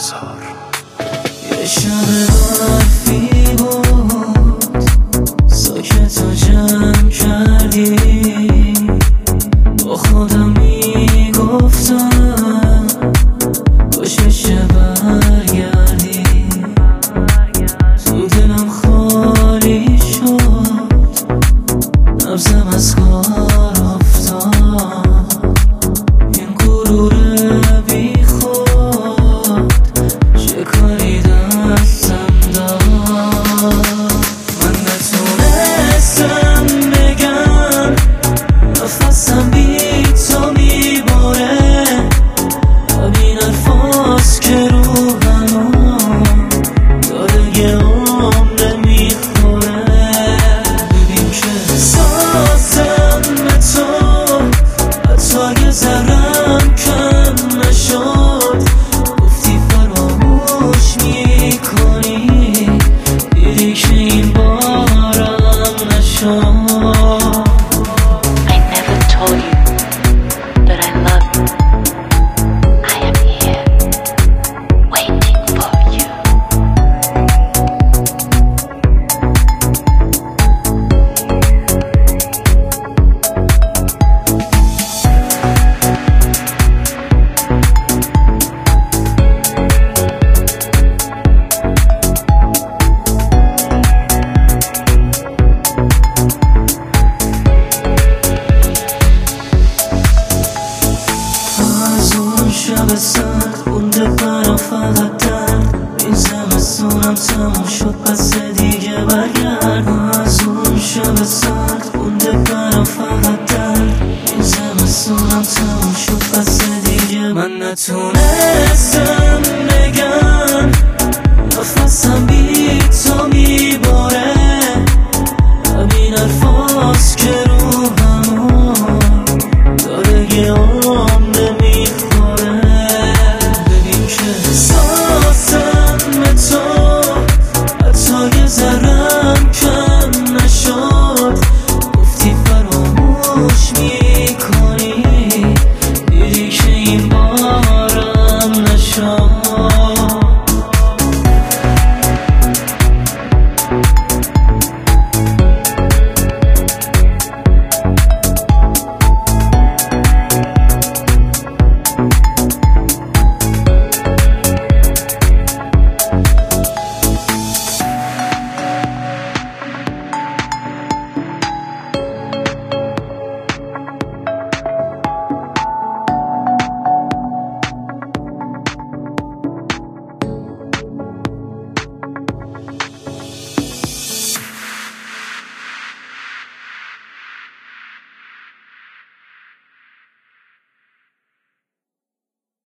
بازار. یه شب برفی بود ساکت و جمع کردی، با خودم میگفتم کاش بشه برگردی. تو دلم خالی شد، نبضم از کار افتاد. این غرور بی خود چه کاری دستم داد. من نتونستم بگم نفسم بی تو میباره، همین حرفاست که روحمو داره یه عمره میخوره. ببین که احساسم به تو حتی یه ذرم کم نشد. گفتی فراموش میکنی، دیدی که این بارم نشد. I never told you that I love you. I am here, waiting for you. از اون شب سرد مونده برام فقط درد. این زمستونم تموم شد پس دیگه برگرد. از اون شب سرد مونده برام فقط درد. این زمستونم تموم شد پس دیگه من نتونستم بگم نفسم بی تو